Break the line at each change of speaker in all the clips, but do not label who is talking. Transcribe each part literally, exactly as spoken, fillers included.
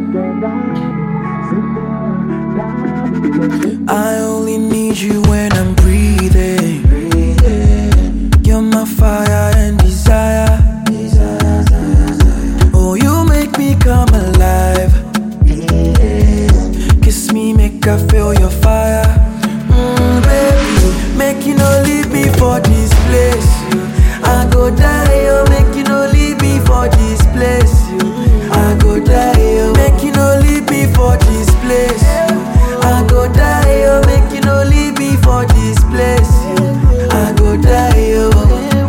I only need you when I'm breathing. You're my fire and desire. Oh, you make me come alive. Kiss me, make I feel your fire. Mm, baby, make you no leave me for this place. I go die, oh, make you no leave me for this place. I go die, oh, make you no leave me for this place. I go die, oh, make you no leave me for this place. I go die, oh.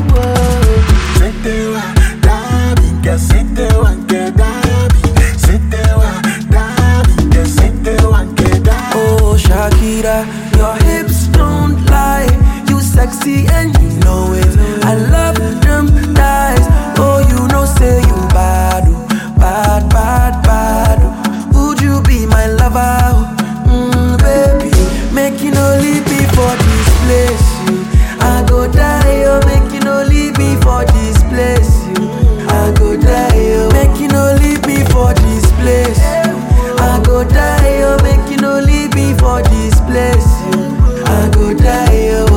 Oh, Shakira, your hips don't lie. You sexy and you know it. I love them thighs. Oh, you know say you bad, oh, bad, bad, bad. Oh. Would you be my lover? Mm, baby, make you no leave me for this place. I go die, oh, make you no leave me for this place. I go die, oh, make you no leave me for this place. I go die, oh, make you no leave me for this place. I go die, oh.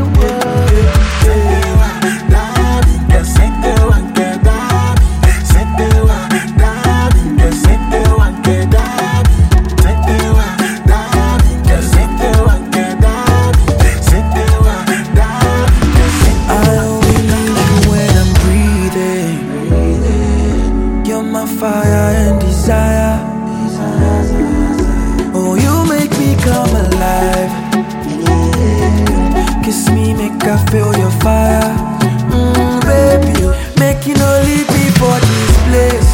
Fire and desire. Oh, you make me come alive. Kiss me, make I feel your fire. Mm, baby, make you no leave me for this place.